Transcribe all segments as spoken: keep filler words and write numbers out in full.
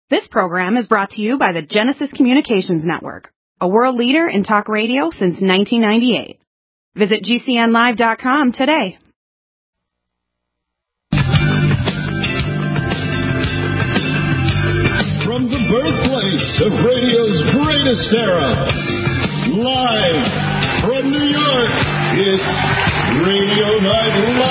This program is brought to you by the Genesis Communications Network, a world leader in talk radio since nineteen ninety-eight. Visit G C N live dot com today. From the birthplace of radio's greatest era, live from New York, it's Radio Night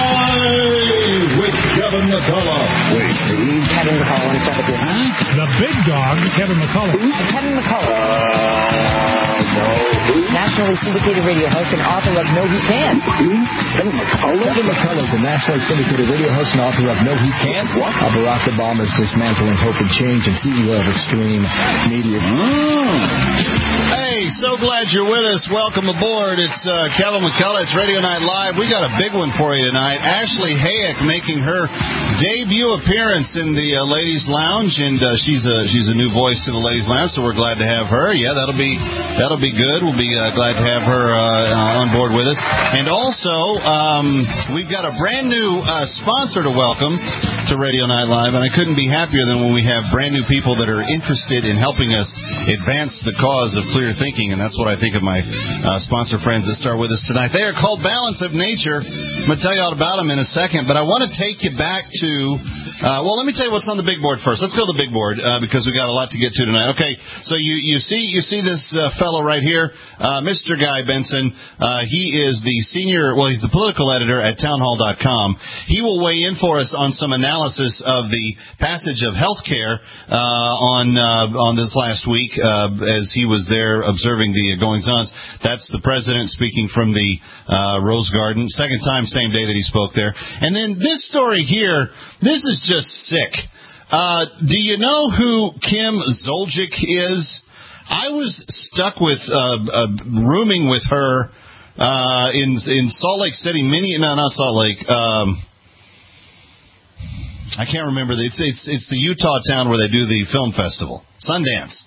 Live with Kevin McCullough. Wait, who? Kevin McCullough, I'm sorry. Huh? The big dog, Kevin McCullough. Kevin McCullough. Uh, no. Who? Nationally syndicated radio host and author of No He Can't. Who? Kevin McCullough? Kevin McCullough is a nationally syndicated radio host and author of No He Can't. What? Uh, Barack Obama's Dismantling Hope and Change and C E O of Extreme Media. Oh. Hey, so glad you're with us. Welcome aboard. It's uh, Kevin McCullough. It's Radio Night Live. We got a big one for you tonight. Ashley Hayek making her debut appearance in the uh, Ladies Lounge, and uh, she's a she's a new voice to the Ladies Lounge, so we're glad to have her. Yeah, that'll be that'll be good. We'll be uh, glad to have her uh, on board with us. And also, um, we've got a brand new uh, sponsor to welcome to Radio Night Live, and I couldn't be happier than when we have brand new people that are interested in helping us advance the cause of clear thinking, and that's what I think of my uh, sponsor friends that start with us tonight. They are called Balance of Nature. I'm going to tell you all about them in a second, but I want to take you back to, uh, well, let me tell you what's on the big board first. Let's go to the big board, uh, because we got a lot to get to tonight. Okay, so you, you see you see this uh, fellow right here, uh, Mister Guy Benson. Uh, he is the senior, well, he's the political editor at townhall dot com. He will weigh in for us on some analysis of the passage of health care uh, on, uh, on this last week uh, as he was there observing the goings-ons. That's the president speaking from the uh, Rose Garden. Second time, same day that he spoke there. And then this story here, this is just sick. Uh, do you know who Kim Zolciak is? I was stuck with uh, uh, rooming with her uh, in in Salt Lake City. Mini, no, not Salt Lake. Um, I can't remember. It's it's it's the Utah town where they do the film festival, Sundance.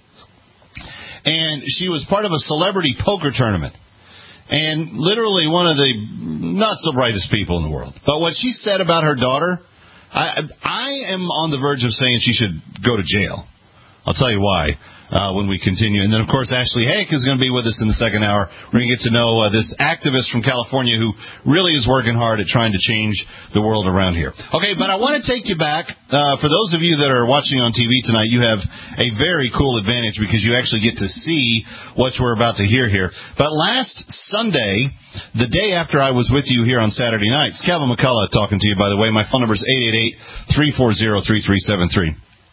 And she was part of a celebrity poker tournament. And literally one of the not-so-brightest people in the world. But what she said about her daughter, I, I am on the verge of saying she should go to jail. I'll tell you why uh, when we continue. And then, of course, Ashley Hayek is going to be with us in the second hour. We're going to get to know uh, this activist from California who really is working hard at trying to change the world around here. Okay, but I want to take you back. Uh, for those of you that are watching on T V tonight, you have a very cool advantage because you actually get to see what we're about to hear here. But last Sunday, the day after I was with you here on Saturday nights, Kevin McCullough talking to you, by the way. My phone number is eight eight eight, three four zero, three three seven three.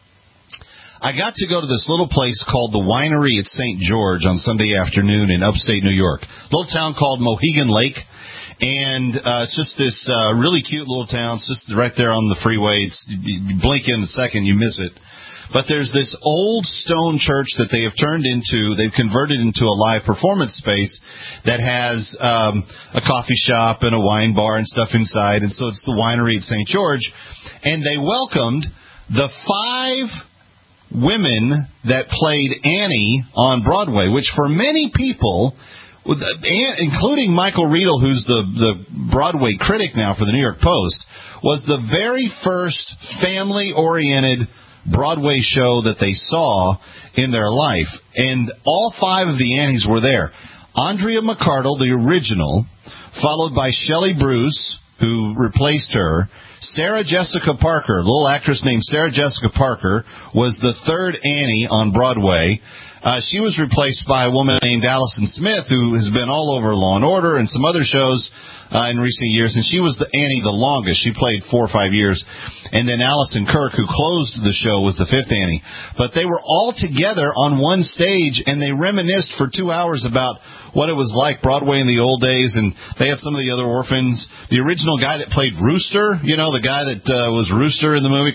I got to go to this little place called the Winery at Saint George on Sunday afternoon in upstate New York. A little town called Mohegan Lake. And uh, it's just this uh, really cute little town. It's just right there on the freeway. It's, you blink in a second, you miss it. But there's this old stone church that they have turned into, they've converted into a live performance space that has um, a coffee shop and a wine bar and stuff inside. And so it's the Winery at Saint George. And they welcomed the five women that played Annie on Broadway, which for many people, including Michael Riedel, who's the, the Broadway critic now for the New York Post, was the very first family-oriented Broadway show that they saw in their life. And all five of the Annies were there. Andrea McArdle, the original, followed by Shelley Bruce, who replaced her. Sarah Jessica Parker, a little actress named Sarah Jessica Parker, was the third Annie on Broadway. Uh, she was replaced by a woman named Allison Smith, who has been all over Law and Order and some other shows uh, in recent years, and she was the Annie the longest. She played four or five years. And then Allison Kirk, who closed the show, was the fifth Annie. But they were all together on one stage, and they reminisced for two hours about what it was like, Broadway in the old days, and they had some of the other orphans. The original guy that played Rooster, you know, the guy that uh, was Rooster in the movie,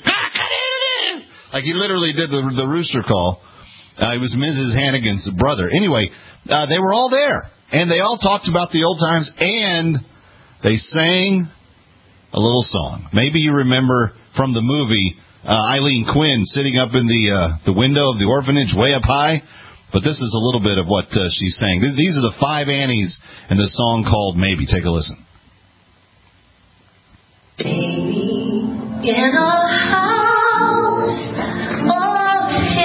like he literally did the, the Rooster call. Uh, he was Missus Hannigan's brother. Anyway, uh, they were all there, and they all talked about the old times, and they sang a little song. Maybe you remember from the movie uh, Eileen Quinn sitting up in the uh, the window of the orphanage way up high. But this is a little bit of what uh, she's saying. These are the five Annies in the song called Maybe. Take a listen. Baby, in a house of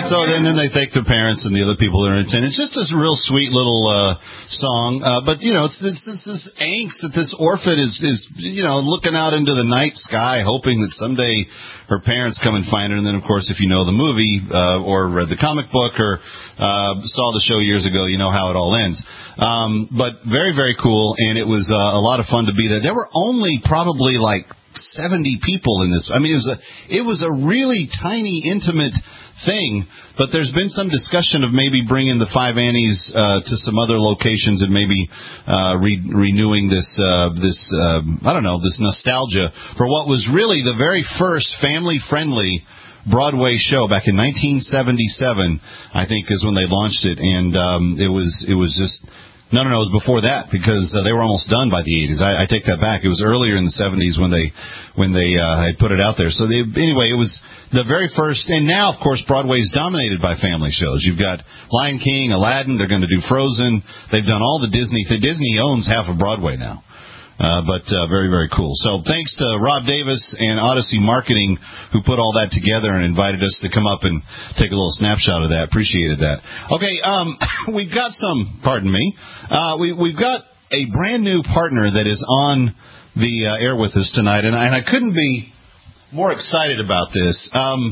So then, then they thank their parents and the other people that are in attendance. It's just this real sweet little uh, song. Uh, but, you know, it's, it's, it's this angst that this orphan is, is, you know, looking out into the night sky, hoping that someday her parents come and find her. And then, of course, if you know the movie uh, or read the comic book or uh, saw the show years ago, you know how it all ends. Um, but very, very cool, and it was uh, a lot of fun to be there. There were only probably like seventy people in this. I mean, it was a it was a really tiny, intimate thing, but there's been some discussion of maybe bringing the Five Annies uh, to some other locations and maybe uh, re- renewing this uh, this uh, I don't know this nostalgia for what was really the very first family-friendly Broadway show back in nineteen seventy-seven. I think is when they launched it, and um, it was it was just. No, no, no, it was before that because uh, they were almost done by the eighties. I, I take that back. It was earlier in the seventies when they when they uh, had put it out there. So they, anyway, it was the very first. And now, of course, Broadway is dominated by family shows. You've got Lion King, Aladdin. They're going to do Frozen. They've done all the Disney. The Disney owns half of Broadway now. Uh, but uh, very, very cool. So thanks to Rob Davis and Odyssey Marketing who put all that together and invited us to come up and take a little snapshot of that. Appreciated that. Okay, um, we've got some, pardon me, uh, we, we've got a brand new partner that is on the uh, air with us tonight, and I, and I couldn't be more excited about this. Um,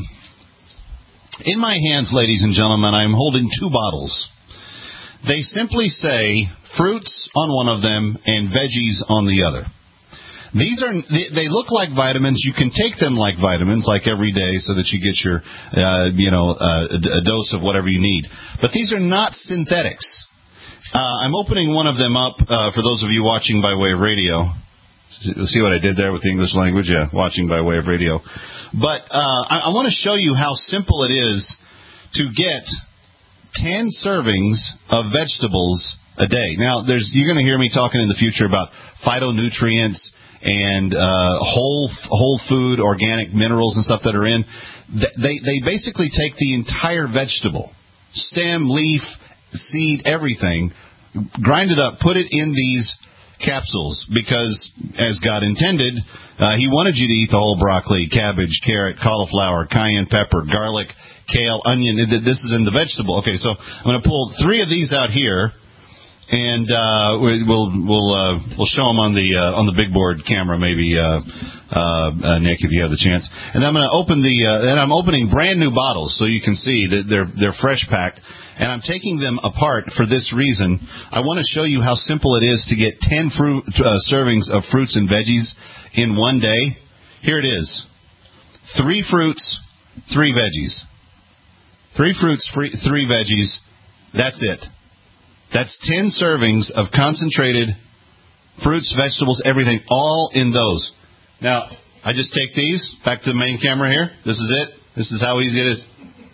in my hands, ladies and gentlemen, I'm holding two bottles. They simply say fruits on one of them and veggies on the other. These are they look like vitamins. You can take them like vitamins, like every day, so that you get your uh, you know uh, a dose of whatever you need. But these are not synthetics. Uh, I'm opening one of them up uh, for those of you watching by way of radio. See what I did there with the English language? Yeah, watching by way of radio. But uh, I, I want to show you how simple it is to get ten servings of vegetables a day. Now, there's you're going to hear me talking in the future about phytonutrients and uh, whole whole food, organic minerals and stuff that are in. They they basically take the entire vegetable, stem, leaf, seed, everything, grind it up, put it in these capsules because, as God intended, uh, He wanted you to eat the whole broccoli, cabbage, carrot, cauliflower, cayenne pepper, garlic, kale, onion. This is in the vegetable. Okay, so I'm going to pull three of these out here, and uh, we'll we'll uh, we'll show them on the uh, on the big board camera, maybe uh, uh, uh, Nick, if you have the chance. And I'm going to open the uh, and I'm opening brand new bottles so you can see that they're they're fresh packed. And I'm taking them apart for this reason. I want to show you how simple it is to get ten fruit, uh, servings of fruits and veggies in one day. Here it is. Three fruits, three veggies. Three fruits, free, three veggies. That's it. That's ten servings of concentrated fruits, vegetables, everything, all in those. Now, I just take these back to the main camera here. This is it. This is how easy it is.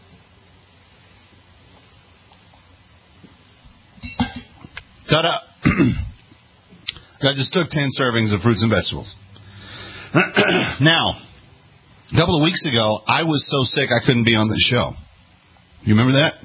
Ta-da! I just took ten servings of fruits and vegetables. Now, a couple of weeks ago, I was so sick I couldn't be on the show. You remember that?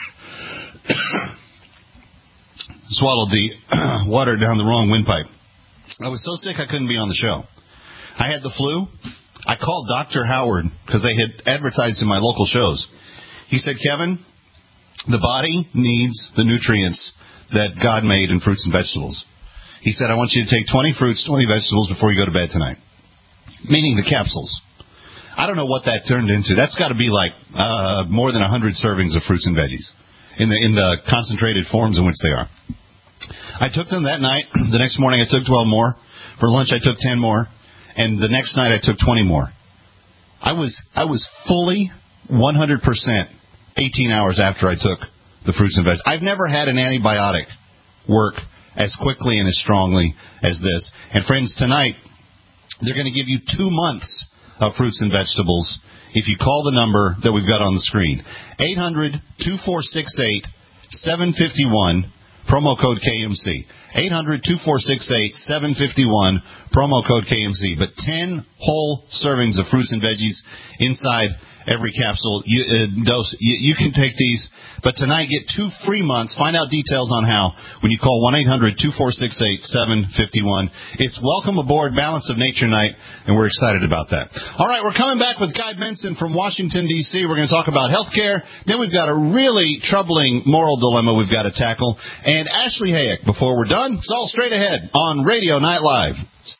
Swallowed the water down the wrong windpipe. I was so sick I couldn't be on the show. I had the flu. I called Doctor Howard because they had advertised in my local shows. He said, Kevin, the body needs the nutrients that God made in fruits and vegetables. He said, I want you to take twenty fruits, twenty vegetables before you go to bed tonight. Meaning the capsules. I don't know what that turned into. That's got to be like uh, more than one hundred servings of fruits and veggies in the in the concentrated forms in which they are. I took them that night. The next morning I took twelve more. For lunch I took ten more. And the next night I took twenty more. I was I was fully one hundred percent eighteen hours after I took the fruits and veggies. I've never had an antibiotic work as quickly and as strongly as this. And friends, tonight, they're going to give you two months of fruits and vegetables if you call the number that we've got on the screen. eight hundred, two four six eight, seven five one, promo code K M C. eight hundred, two four six eight, seven five one, promo code K M C. But ten whole servings of fruits and veggies inside every capsule you, uh, dose. You, you can take these, but tonight get two free months. Find out details on how when you call one eight hundred two four six eight seven five one. It's Welcome Aboard Balance of Nature Night, and we're excited about that. All right, we're coming back with Guy Benson from Washington, D C We're going to talk about health care. Then we've got a really troubling moral dilemma we've got to tackle. And Ashley Hayek, before we're done, it's all straight ahead on Radio Night Live.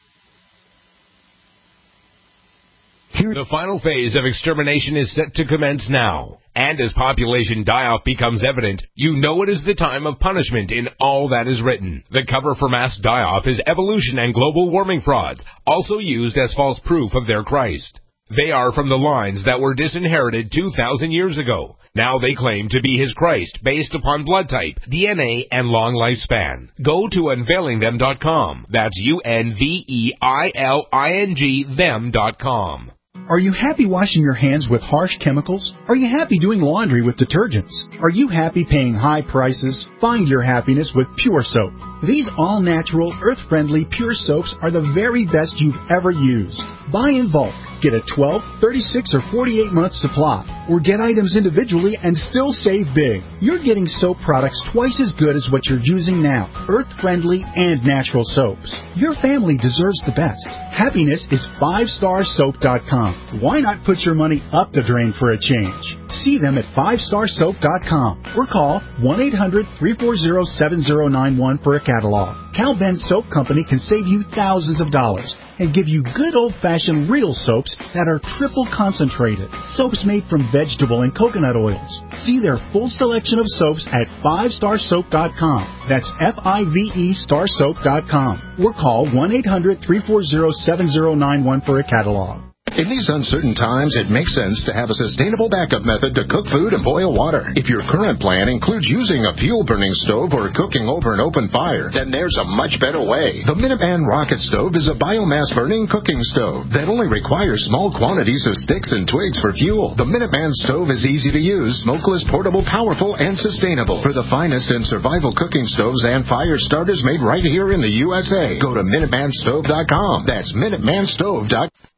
The final phase of extermination is set to commence now. And as population die-off becomes evident, you know it is the time of punishment in all that is written. The cover for mass die-off is evolution and global warming frauds, also used as false proof of their Christ. They are from the lines that were disinherited two thousand years ago. Now they claim to be his Christ based upon blood type, D N A, and long lifespan. Go to unveiling them dot com. That's U N V E I L I N G them dot com. Are you happy washing your hands with harsh chemicals? Are you happy doing laundry with detergents? Are you happy paying high prices? Find your happiness with Pure Soap. These all-natural, earth-friendly Pure Soaps are the very best you've ever used. Buy in bulk. Get a twelve, thirty-six, or forty-eight month supply. Or get items individually and still save big. You're getting soap products twice as good as what you're using now. Earth-friendly and natural soaps. Your family deserves the best. Happiness is five star soap dot com. Why not put your money up the drain for a change? See them at five star soap dot com or call one eight hundred three four zero seven zero nine one for a catalog. Cal Ben Soap Company can save you thousands of dollars and give you good old-fashioned real soaps that are triple concentrated. Soaps made from vegetable and coconut oils. See their full selection of soaps at five star soap dot com. That's F I V E star soap dot com. Or call one eight hundred three four zero seven zero nine one for a catalog. In these uncertain times, it makes sense to have a sustainable backup method to cook food and boil water. If your current plan includes using a fuel-burning stove or cooking over an open fire, then there's a much better way. The Minuteman Rocket Stove is a biomass-burning cooking stove that only requires small quantities of sticks and twigs for fuel. The Minuteman Stove is easy to use, smokeless, portable, powerful, and sustainable. For the finest in survival cooking stoves and fire starters made right here in the U S A, go to Minuteman Stove dot com. That's Minuteman Stove dot com.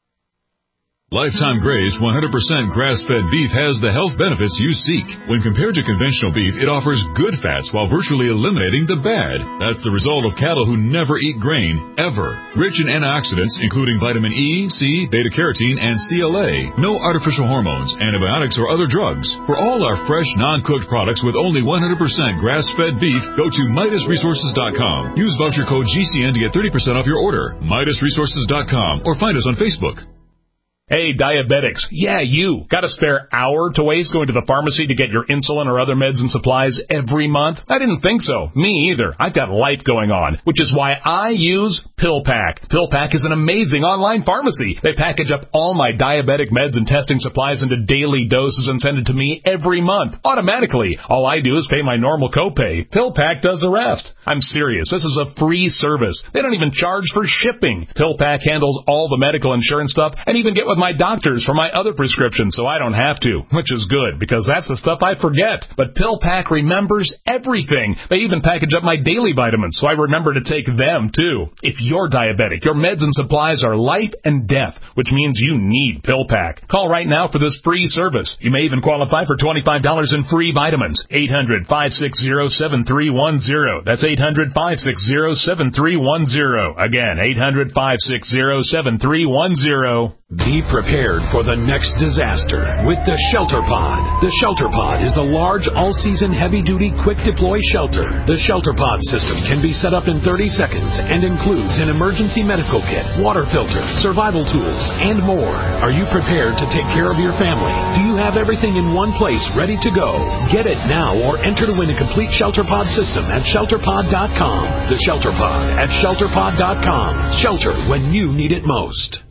Lifetime Graze one hundred percent grass-fed beef has the health benefits you seek. When compared to conventional beef, it offers good fats while virtually eliminating the bad. That's the result of cattle who never eat grain, ever. Rich in antioxidants, including vitamin E, C, beta-carotene, and C L A. No artificial hormones, antibiotics, or other drugs. For all our fresh, non-cooked products with only one hundred percent grass-fed beef, go to Midas Resources dot com. Use voucher code G C N to get thirty percent off your order. Midas Resources dot com or find us on Facebook. Hey, diabetics. Yeah, you. Got a spare hour to waste going to the pharmacy to get your insulin or other meds and supplies every month? I didn't think so. Me either. I've got life going on, which is why I use PillPack. PillPack is an amazing online pharmacy. They package up all my diabetic meds and testing supplies into daily doses and send it to me every month, automatically. All I do is pay my normal copay. PillPack does the rest. I'm serious. This is a free service. They don't even charge for shipping. PillPack handles all the medical insurance stuff and even get with my doctors for my other prescriptions, so I don't have to, which is good, because that's the stuff I forget. But PillPack remembers everything. They even package up my daily vitamins, so I remember to take them, too. If you're diabetic, your meds and supplies are life and death, which means you need PillPack. Call right now for this free service. You may even qualify for twenty-five dollars in free vitamins. eight hundred, five six zero, seven three one zero. That's eight hundred, five six zero, seven three one zero. Again, eight hundred, five six zero, seven three one zero. Be prepared for the next disaster with the Shelter Pod. The Shelter Pod is a large, all-season, heavy-duty, quick-deploy shelter. The Shelter Pod system can be set up in thirty seconds and includes an emergency medical kit, water filter, survival tools, and more. Are you prepared to take care of your family? Do you have everything in one place ready to go? Get it now or enter to win a complete Shelter Pod system at shelter pod dot com. The Shelter Pod at shelter pod dot com. Shelter when you need it most.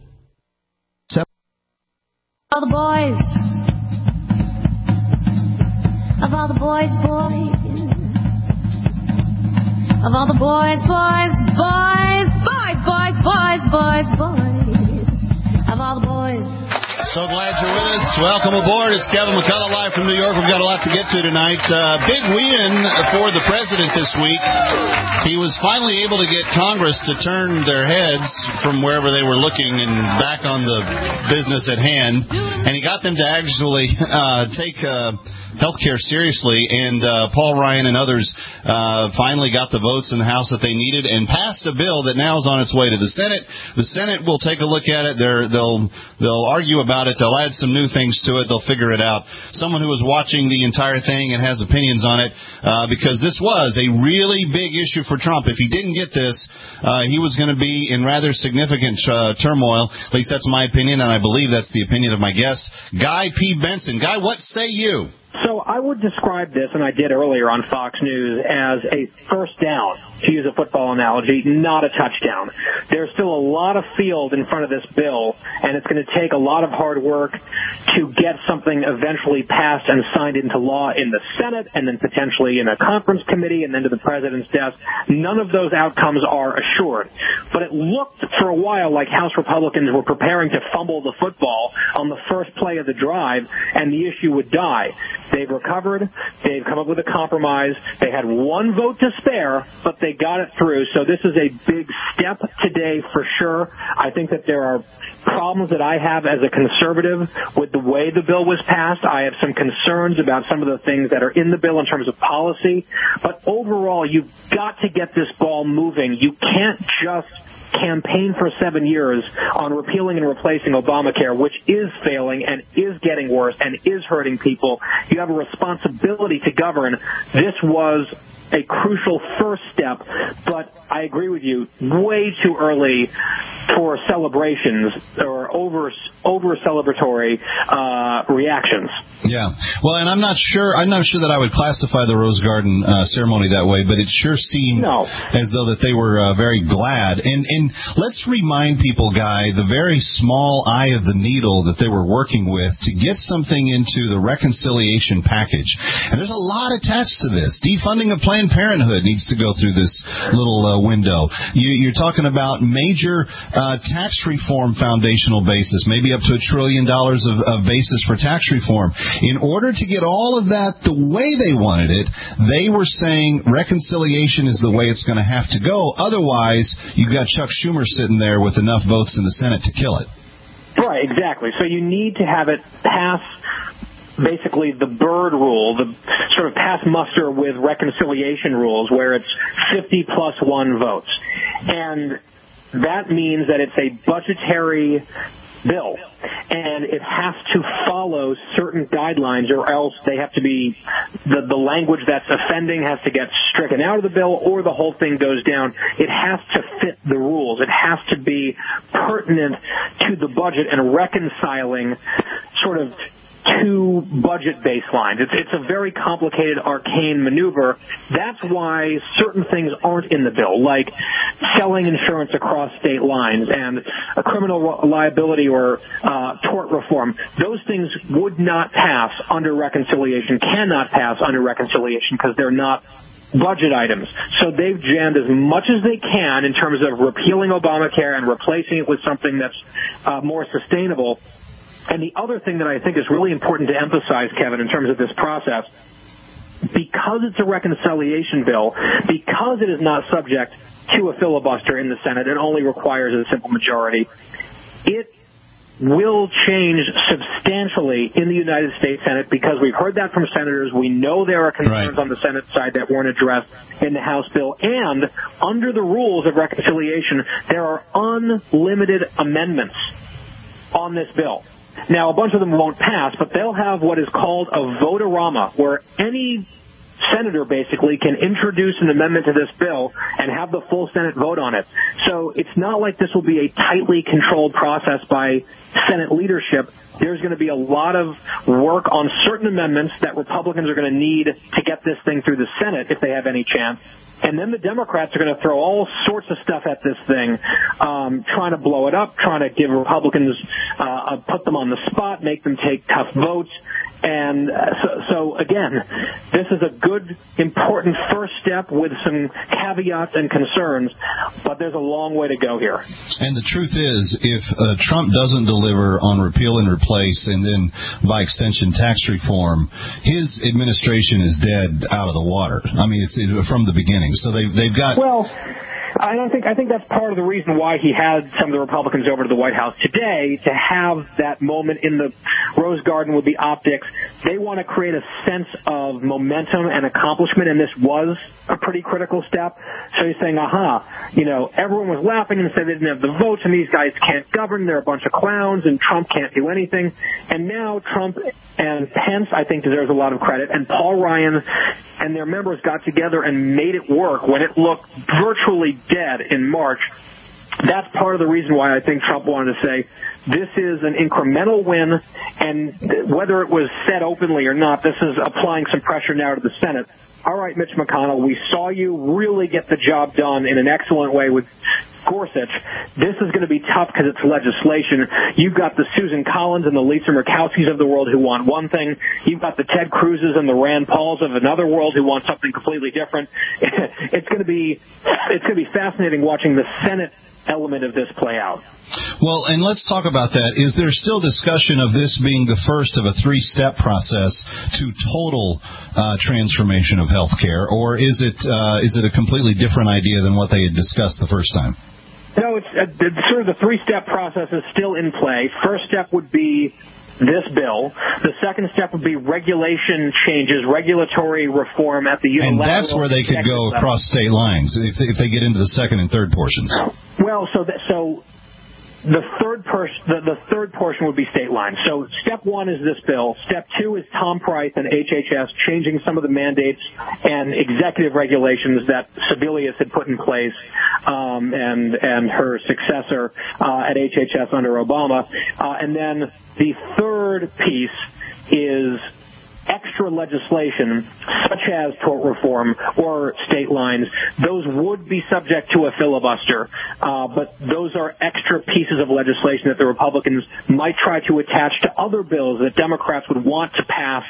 All the boys, of all the boys, boys, of all the boys, boys, boys, boys, boys, boys, boys, boys, of all the boys. So glad you're with us. Welcome aboard. It's Kevin McCullough live from New York. We've got a lot to get to tonight. Uh, big win for the president this week. He was finally able to get Congress to turn their heads from wherever they were looking and back on the business at hand. And he got them to actually uh, take uh, health care seriously. And uh, Paul Ryan and others uh, finally got the votes in the House that they needed and passed a bill that now is on its way to the Senate. The Senate will take a look at it. They're, they'll they'll argue about it. They'll add some new things to it. They'll figure it out. Someone who was watching the entire thing and has opinions on it, uh, because this was a really big issue for Trump. If he didn't get this, uh, he was going to be in rather significant uh, turmoil. At least that's my opinion, and I believe that's the opinion of my guest, Guy P. Benson. Guy, what say you? So I would describe this, and I did earlier on Fox News, as a first down, to use a football analogy, not a touchdown. There's still a lot of field in front of this bill, and it's going to take a lot of hard work to get something eventually passed and signed into law in the Senate, and then potentially in a conference committee, and then to the president's desk. None of those outcomes are assured. But it looked for a while like House Republicans were preparing to fumble the football on the first play of the drive, and the issue would die. They've recovered. They've come up with a compromise. They had one vote to spare, but they got it through. So this is a big step today for sure. I think that there are problems that I have as a conservative with the way the bill was passed. I have some concerns about some of the things that are in the bill in terms of policy. But overall, you've got to get this ball moving. You can't just campaign for seven years on repealing and replacing Obamacare, which is failing and is getting worse and is hurting people. You have a responsibility to govern. This was a crucial first step, but I agree with you, way too early for celebrations or over over celebratory uh, reactions. Yeah, well, and I'm not sure. I'm not sure that I would classify the Rose Garden uh, ceremony that way, but it sure seemed no. as though that they were uh, very glad. And and let's remind people, Guy, the very small eye of the needle that they were working with to get something into the reconciliation package. And there's a lot attached to this. Defunding of Planned Parenthood needs to go through this little uh, window. You, you're talking about major uh, tax reform foundational basis, maybe up to a trillion dollars of, of basis for tax reform. In order to get all of that the way they wanted it, they were saying reconciliation is the way it's going to have to go. Otherwise, you've got Chuck Schumer sitting there with enough votes in the Senate to kill it. Right, exactly. So you need to have it pass basically the Byrd rule, the sort of pass muster with reconciliation rules where it's fifty plus one votes. And that means that it's a budgetary bill, and it has to follow certain guidelines, or else they have to be, the, the language that's offending has to get stricken out of the bill, or the whole thing goes down. It has to fit the rules. It has to be pertinent to the budget and reconciling sort of two budget baselines. It's, it's a very complicated, arcane maneuver. That's why certain things aren't in the bill, like selling insurance across state lines and a criminal liability or uh, tort reform. Those things would not pass under reconciliation, cannot pass under reconciliation because they're not budget items. So they've jammed as much as they can in terms of repealing Obamacare and replacing it with something that's uh, more sustainable. And the other thing that I think is really important to emphasize, Kevin, in terms of this process, because it's a reconciliation bill, because it is not subject to a filibuster in the Senate, it only requires a simple majority, it will change substantially in the United States Senate because we've heard that from senators. We know there are concerns right. on the Senate side that weren't addressed in the House bill. And under the rules of reconciliation, there are unlimited amendments on this bill. Now, a bunch of them won't pass, but they'll have what is called a vote-a-rama, where any senator basically can introduce an amendment to this bill and have the full Senate vote on it. So it's not like this will be a tightly controlled process by Senate leadership. There's going to be a lot of work on certain amendments that Republicans are going to need to get this thing through the Senate if they have any chance. And then the Democrats are going to throw all sorts of stuff at this thing, um, trying to blow it up, trying to give Republicans, uh, put them on the spot, make them take tough votes. And uh, so, so, again, this is a good, important first step with some caveats and concerns, but there's a long way to go here. And the truth is, if uh, Trump doesn't deliver on repeal and replace and then, by extension, tax reform, his administration is dead out of the water. I mean, it's it, from the beginning. So they've, they've got... Well, I don't think I think that's part of the reason why he had some of the Republicans over to the White House today, to have that moment in the Rose Garden with the optics. They want to create a sense of momentum and accomplishment, and this was a pretty critical step. So he's saying, aha, you know, everyone was laughing and said they didn't have the votes, and these guys can't govern, they're a bunch of clowns, and Trump can't do anything. And now Trump and Pence, I think, deserves a lot of credit, and Paul Ryan and their members got together and made it work when it looked virtually dead in March. That's part of the reason why I think Trump wanted to say this is an incremental win, and whether it was said openly or not, this is applying some pressure now to the Senate. All right, Mitch McConnell, we saw you really get the job done in an excellent way with Gorsuch. This is going to be tough because it's legislation. You've got the Susan Collins and the Lisa Murkowskis of the world who want one thing. You've got the Ted Cruzes and the Rand Pauls of another world who want something completely different. It's going to be it's going to be fascinating watching the Senate element of this play out. Well, and let's talk about that. Is there still discussion of this being the first of a three-step process to total uh, transformation of health care, or is it uh, is it a completely different idea than what they had discussed the first time? No, it's uh, the, sort of the three-step process is still in play. First step would be this bill. The second step would be regulation changes, regulatory reform at the unilateral. And that's where they could go across state lines if they, if they get into the second and third portions. Well, so that, so the third pers- the, the third portion would be state lines. So step one is this bill. Step two is Tom Price and H H S changing some of the mandates and executive regulations that Sebelius had put in place, um, and and her successor uh, at H H S under Obama. Uh, and then the third piece is extra legislation, such as tort reform or state lines. Those would be subject to a filibuster, uh, but those are extra pieces of legislation that the Republicans might try to attach to other bills that Democrats would want to pass,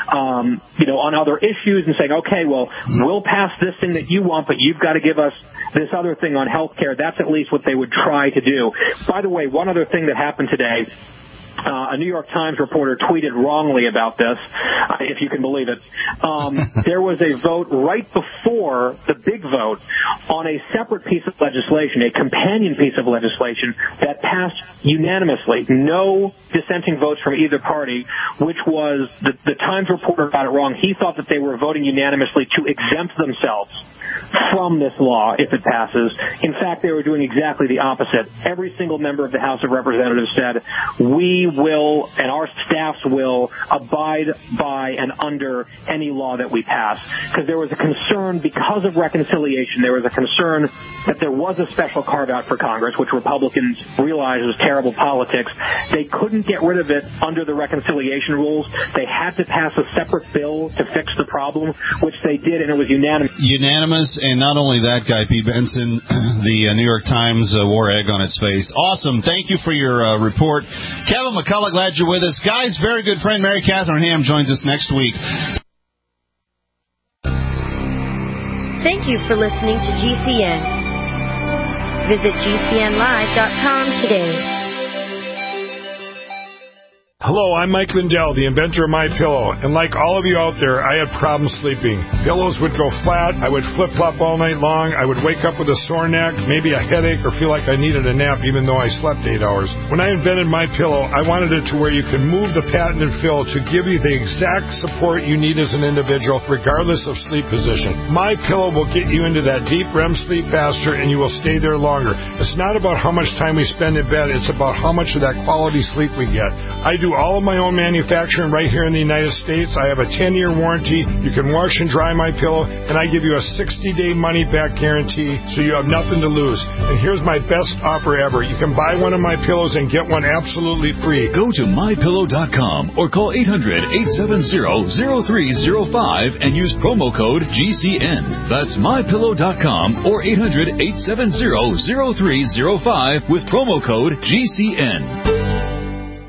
um, you know, on other issues, and saying, okay, well, we'll pass this thing that you want, but you've got to give us this other thing on health care. That's at least what they would try to do. By the way, one other thing that happened today, Uh, a New York Times reporter tweeted wrongly about this, uh, if you can believe it. Um, there was a vote right before the big vote on a separate piece of legislation, a companion piece of legislation that passed unanimously, no dissenting votes from either party, which was, the, the Times reporter got it wrong. He thought that they were voting unanimously to exempt themselves from this law if it passes. In fact, they were doing exactly the opposite. Every single member of the House of Representatives said, we will, and our staffs will, abide by and under any law that we pass. Because there was a concern, because of reconciliation, there was a concern that there was a special carve-out for Congress, which Republicans realized was terrible politics. They couldn't get rid of it under the reconciliation rules. They had to pass a separate bill to fix the problem, which they did, and it was unanimous. Unanimous. And not only that, Guy P. Benson, the uh, New York Times uh, wore egg on its face. Awesome. Thank you for your uh, report. Kevin McCullough, glad you're with us. Guy's very good friend, Mary Catherine Ham, joins us next week. Thank you for listening to G C N. Visit G C N live dot com today. Hello, I'm Mike Lindell, the inventor of MyPillow, and like all of you out there, I had problems sleeping. Pillows would go flat, I would flip-flop all night long, I would wake up with a sore neck, maybe a headache, or feel like I needed a nap even though I slept eight hours. When I invented MyPillow, I wanted it to where you can move the patented fill to give you the exact support you need as an individual, regardless of sleep position. MyPillow will get you into that deep R E M sleep faster, and you will stay there longer. It's not about how much time we spend in bed, it's about how much of that quality sleep we get. I do all of my own manufacturing right here in the United States. I have a ten-year warranty. You can wash and dry my pillow, and I give you a sixty-day money-back guarantee, so you have nothing to lose. And here's my best offer ever. You can buy one of my pillows and get one absolutely free. Go to my pillow dot com or call eight hundred, eight seven zero, zero three zero five and use promo code G C N. That's my pillow dot com or eight hundred, eight seven zero, zero three zero five with promo code G C N.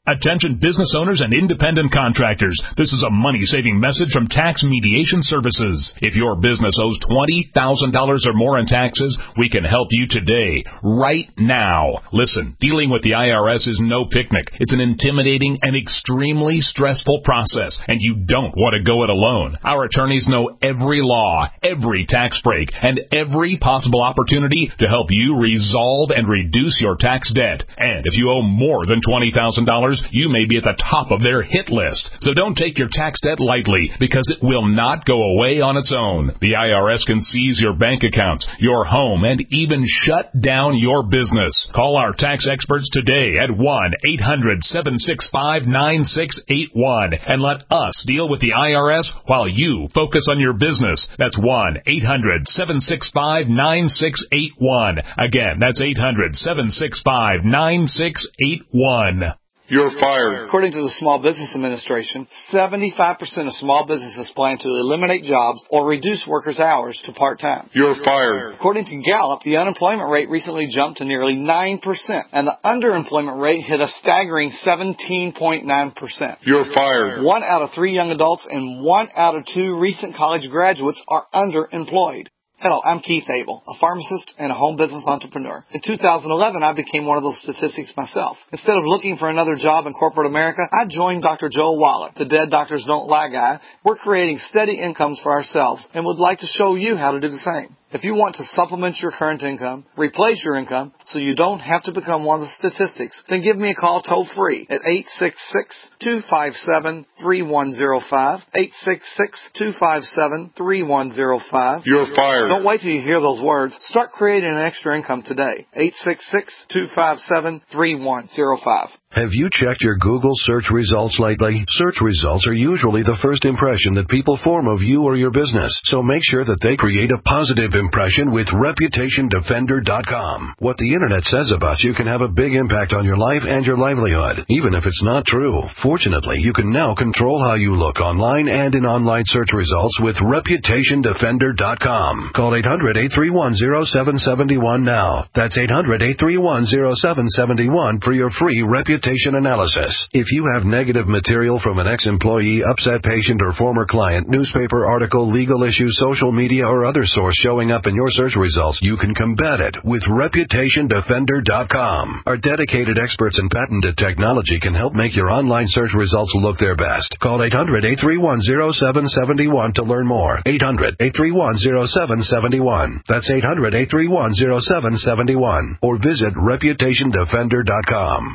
Attention business owners and independent contractors. This is a money-saving message from Tax Mediation Services. If your business owes twenty thousand dollars or more in taxes, we can help you today, right now. Listen, dealing with the I R S is no picnic. It's an intimidating and extremely stressful process, and you don't want to go it alone. Our attorneys know every law, every tax break, and every possible opportunity to help you resolve and reduce your tax debt. And if you owe more than twenty thousand dollars, you may be at the top of their hit list. So don't take your tax debt lightly, because it will not go away on its own. The I R S can seize your bank accounts, your home, and even shut down your business. Call our tax experts today at one eight hundred seven six five nine six eight one and let us deal with the I R S while you focus on your business. That's one eight hundred seven six five nine six eight one. Again, that's eight hundred seven six five nine six eight one. You're fired. According to the Small Business Administration, seventy-five percent of small businesses plan to eliminate jobs or reduce workers' hours to part-time. You're fired. According to Gallup, the unemployment rate recently jumped to nearly nine percent, and the underemployment rate hit a staggering seventeen point nine percent. You're fired. One out of three young adults and one out of two recent college graduates are underemployed. Hello, I'm Keith Abel, a pharmacist and a home business entrepreneur. In two thousand eleven, I became one of those statistics myself. Instead of looking for another job in corporate America, I joined Doctor Joel Waller, the Dead Doctors Don't Lie guy. We're creating steady incomes for ourselves and would like to show you how to do the same. If you want to supplement your current income, replace your income, so you don't have to become one of the statistics, then give me a call toll-free at eight six six, two five seven, three one zero five, eight six six, two five seven, three one zero five. You're fired. Don't wait till you hear those words. Start creating an extra income today. eight six six, two five seven, three one zero five. Have you checked your Google search results lately? Search results are usually the first impression that people form of you or your business, so make sure that they create a positive impression with Reputation Defender dot com. What the Internet says about you can have a big impact on your life and your livelihood, even if it's not true. Fortunately, you can now control how you look online and in online search results with Reputation Defender dot com. Call eight hundred, eight three one, zero seven seven one now. That's eight hundred, eight three one, zero seven seven one for your free Reputation analysis. If you have negative material from an ex-employee, upset patient, or former client, newspaper article, legal issue, social media, or other source showing up in your search results, you can combat it with Reputation Defender dot com. Our dedicated experts in patented technology can help make your online search results look their best. Call eight hundred, eight three one, zero seven seven one to learn more. eight hundred, eight three one, zero seven seven one. That's eight hundred, eight three one, zero seven seven one. Or visit Reputation Defender dot com.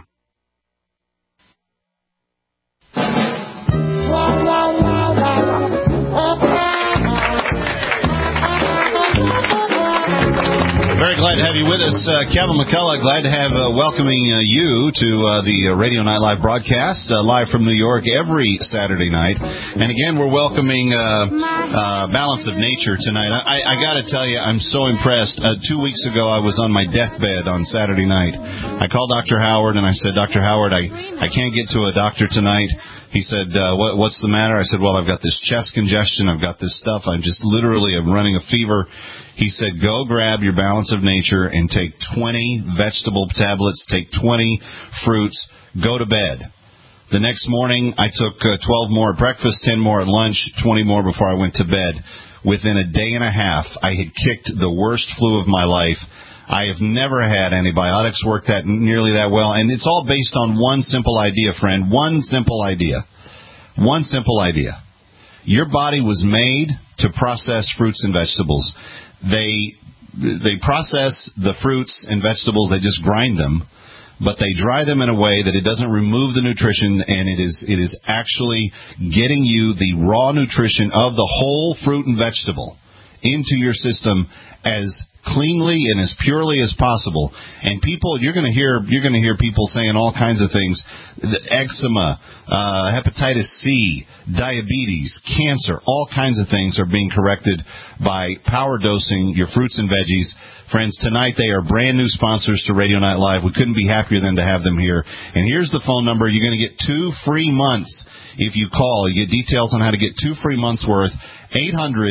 Very glad to have you with us, uh, Kevin McCullough. Glad to have uh, welcoming uh, you to uh, the uh, Radio Night Live broadcast, uh, live from New York every Saturday night. And again, we're welcoming uh, uh, Balance of Nature tonight. I, I got to tell you, I'm so impressed. Uh, two weeks ago, I was on my deathbed on Saturday night. I called Doctor Howard and I said, Doctor Howard, I, I can't get to a doctor tonight. He said, uh, what, what's the matter? I said, well, I've got this chest congestion. I've got this stuff. I'm just literally, I'm running a fever. He said, go grab your Balance of Nature and take twenty vegetable tablets, take twenty fruits, go to bed. The next morning, I took uh, twelve more at breakfast, ten more at lunch, twenty more before I went to bed. Within a day and a half, I had kicked the worst flu of my life. I have never had antibiotics work that nearly that well, and it's all based on one simple idea, friend. One simple idea. One simple idea. Your body was made to process fruits and vegetables. They they process the fruits and vegetables. They just grind them, but they dry them in a way that it doesn't remove the nutrition, and it is it is actually getting you the raw nutrition of the whole fruit and vegetable into your system as cleanly and as purely as possible. And people, you're going to hear you're going to hear people saying all kinds of things: the eczema, uh, hepatitis C, diabetes, cancer. All kinds of things are being corrected by power dosing your fruits and veggies. Friends, tonight they are brand new sponsors to Radio Night Live. We couldn't be happier than to have them here. And here's the phone number. You're going to get two free months if you call. You get details on how to get two free months worth. eight hundred,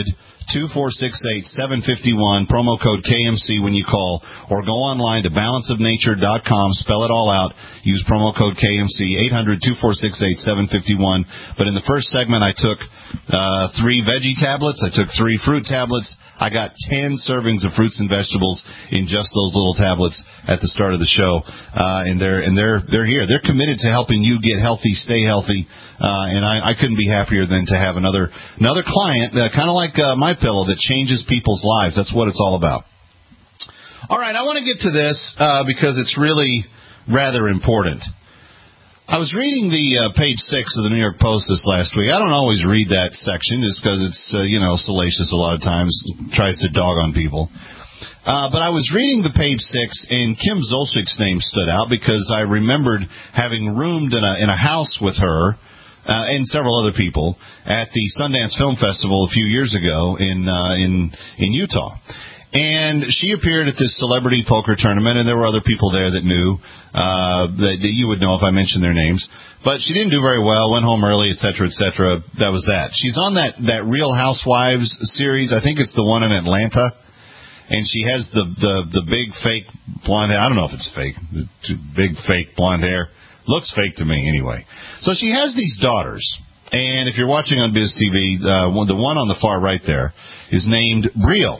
two four six eight, seven five one, promo code K M C when you call, or go online to balance of nature dot com, spell it all out, use promo code K M C, eight hundred, two four six eight, seven five one. But in the first segment, I took uh, three veggie tablets, I took three fruit tablets, I got ten servings of fruits and vegetables in just those little tablets at the start of the show, uh, and they're and they're they're here. They're committed to helping you get healthy, stay healthy, uh, and I, I couldn't be happier than to have another another client, uh, kind of like uh, MyPillow, that changes people's lives. That's what it's all about. All right, I want to get to this uh, because it's really rather important. I was reading the uh, page six of the New York Post this last week. I don't always read that section just because it's, uh, you know, salacious a lot of times, tries to dog on people. Uh, but I was reading the page six, and Kim Zolciak's name stood out because I remembered having roomed in a, in a house with her uh, and several other people at the Sundance Film Festival a few years ago in uh, in in Utah. And she appeared at this celebrity poker tournament, and there were other people there that knew, uh, that, that you would know if I mentioned their names. But she didn't do very well, went home early, et cetera, et cetera. That was that. She's on that, that Real Housewives series. I think it's the one in Atlanta. And she has the, the, the big fake blonde hair. I don't know if it's fake. The big fake blonde hair. Looks fake to me anyway. So she has these daughters. And if you're watching on Biz T V, uh, the one on the far right there is named Brielle.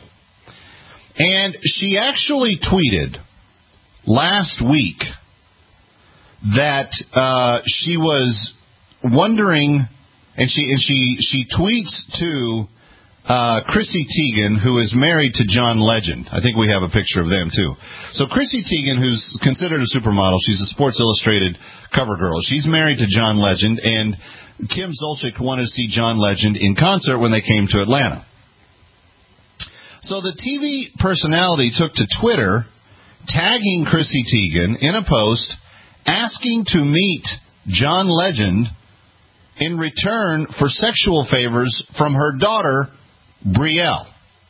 And she actually tweeted last week that uh, she was wondering, and she and she she tweets to uh, Chrissy Teigen, who is married to John Legend. I think we have a picture of them too. So Chrissy Teigen, who's considered a supermodel, she's a Sports Illustrated cover girl. She's married to John Legend, and Kim Zolciak wanted to see John Legend in concert when they came to Atlanta. So the T V personality took to Twitter, tagging Chrissy Teigen in a post, asking to meet John Legend in return for sexual favors from her daughter, Brielle.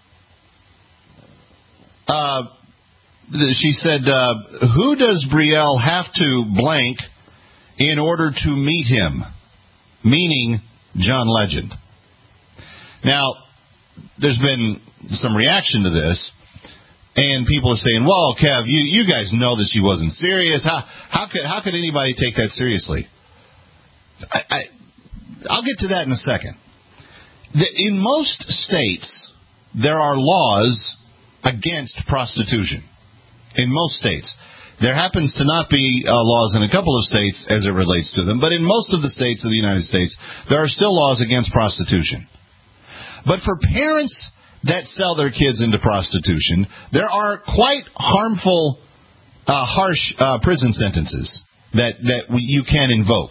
Uh, she said, uh, who does Brielle have to blank in order to meet him? Meaning John Legend. Now, there's been some reaction to this, and people are saying, well, Kev, you, you guys know that she wasn't serious. How how could how could anybody take that seriously? I, I, I'll get to that in a second. The, in most states, there are laws against prostitution. In most states. There happens to not be uh, laws in a couple of states as it relates to them, but in most of the states of the United States, there are still laws against prostitution. But for parents that sell their kids into prostitution, there are quite harmful, uh, harsh uh, prison sentences that, that we, you can invoke.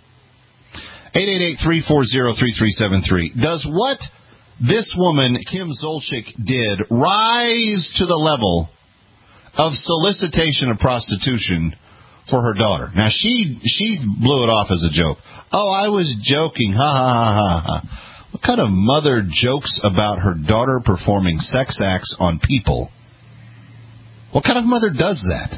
eight eight eight, three four zero, three three seven three. Does what this woman, Kim Zolciak, did rise to the level of solicitation of prostitution for her daughter? Now, she she blew it off as a joke. Oh, I was joking. Ha, ha, ha, ha, ha. What kind of mother jokes about her daughter performing sex acts on people? What kind of mother does that?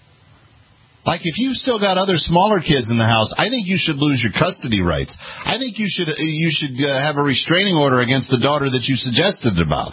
Like, if you've still got other smaller kids in the house, I think you should lose your custody rights. I think you should you should uh, have a restraining order against the daughter that you suggested about.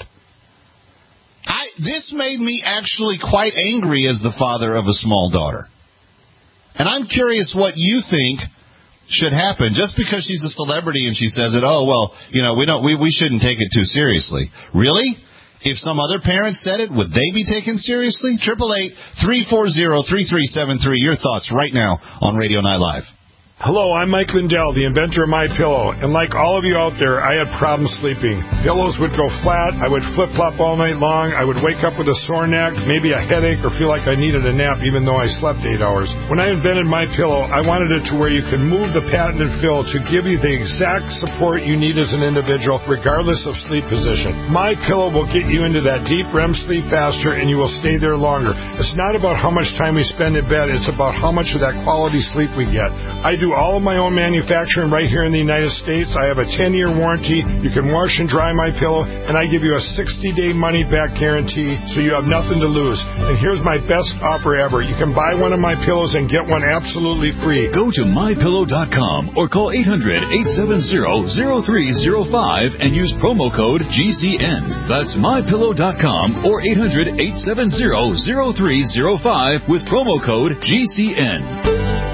I, this made me actually quite angry as the father of a small daughter. And I'm curious what you think should happen. Just because she's a celebrity and she says it, oh, well, you know, we don't, we, we shouldn't take it too seriously. Really? If some other parent said it, would they be taken seriously? eight eight eight, three four zero, three three seven three. Your thoughts right now on Radio Night Live. Hello, I'm Mike Lindell, the inventor of MyPillow, and like all of you out there, I had problems sleeping. Pillows would go flat, I would flip-flop all night long, I would wake up with a sore neck, maybe a headache, or feel like I needed a nap even though I slept eight hours. When I invented MyPillow, I wanted it to where you can move the patented fill to give you the exact support you need as an individual, regardless of sleep position. MyPillow will get you into that deep R E M sleep faster, and you will stay there longer. It's not about how much time we spend in bed, it's about how much of that quality sleep we get. I do do all of my own manufacturing right here in the United States. I have a ten-year warranty. You can wash and dry my pillow, and I give you a sixty-day money-back guarantee, so you have nothing to lose. And here's my best offer ever. You can buy one of my pillows and get one absolutely free. Go to my pillow dot com or call eight hundred, eight seven zero, zero three zero five and use promo code G C N. That's my pillow dot com or eight hundred, eight seven zero, zero three zero five with promo code G C N.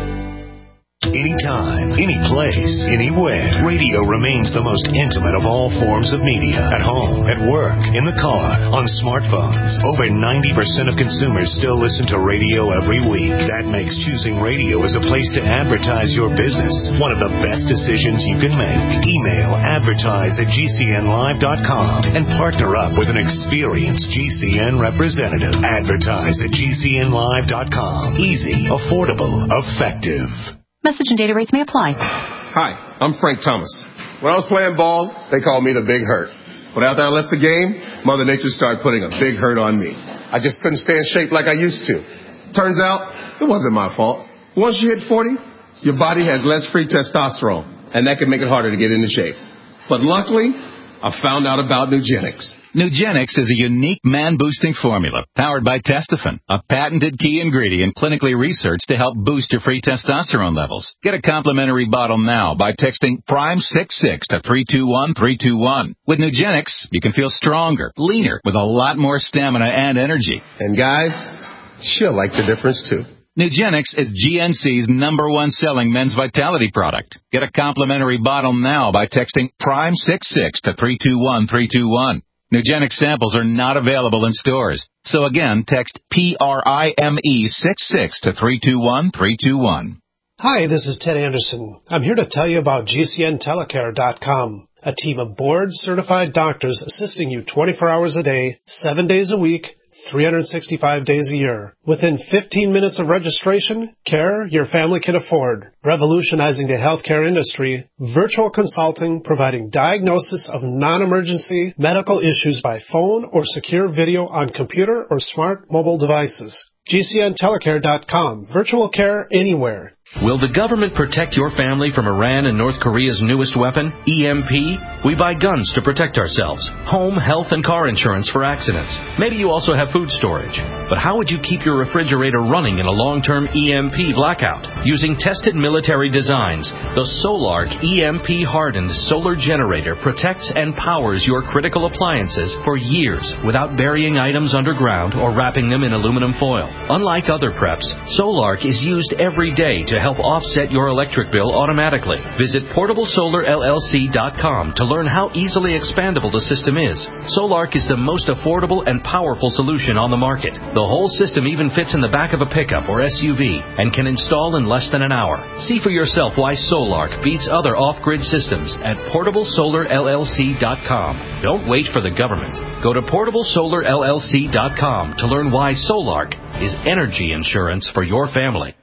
Anytime, any place, anywhere. Radio remains the most intimate of all forms of media. At home, at work, in the car, on smartphones. Over ninety percent of consumers still listen to radio every week. That makes choosing radio as a place to advertise your business one of the best decisions you can make. Email advertise at G C N live dot com and partner up with an experienced G C N representative. Advertise at G C N live dot com. Easy, affordable, effective. Message and data rates may apply. Hi, I'm Frank Thomas. When I was playing ball, they called me the Big Hurt. But after I left the game, Mother Nature started putting a big hurt on me. I just couldn't stay in shape like I used to. Turns out, it wasn't my fault. Once you hit forty, your body has less free testosterone, and that can make it harder to get into shape. But luckily, I found out about Nugenix. Nugenix is a unique man-boosting formula powered by Testofen, a patented key ingredient clinically researched to help boost your free testosterone levels. Get a complimentary bottle now by texting prime six six to three two one three two one. With Nugenix, you can feel stronger, leaner, with a lot more stamina and energy. And guys, she'll like the difference too. Nugenix is G N C's number one selling men's vitality product. Get a complimentary bottle now by texting prime six six to three two one three two one. Nugenix samples are not available in stores. So again, text P R I M E six six to three two one three two one. Hi, this is Ted Anderson. I'm here to tell you about G C N telecare dot com, a team of board-certified doctors assisting you twenty-four hours a day, seven days a week, three hundred sixty-five days a year. Within fifteen minutes of registration, care your family can afford. Revolutionizing the healthcare industry, virtual consulting providing diagnosis of non-emergency medical issues by phone or secure video on computer or smart mobile devices. G C N telecare dot com. Virtual care anywhere. Will the government protect your family from Iran and North Korea's newest weapon, E M P? We buy guns to protect ourselves, home, health, and car insurance for accidents. Maybe you also have food storage. But how would you keep your refrigerator running in a long-term E M P blackout? Using tested military designs, the Solark E M P-hardened solar generator protects and powers your critical appliances for years without burying items underground or wrapping them in aluminum foil. Unlike other preps, Solark is used every day to help offset your electric bill automatically. Visit portable solar L L C dot com to learn how easily expandable the system is. Solark is the most affordable and powerful solution on the market. The whole system even fits in the back of a pickup or S U V and can install in less than an hour. See for yourself why Solark beats other off-grid systems at portable solar L L C dot com. Don't wait for the government. Go to portable solar L L C dot com to learn why Solark is energy insurance for your family.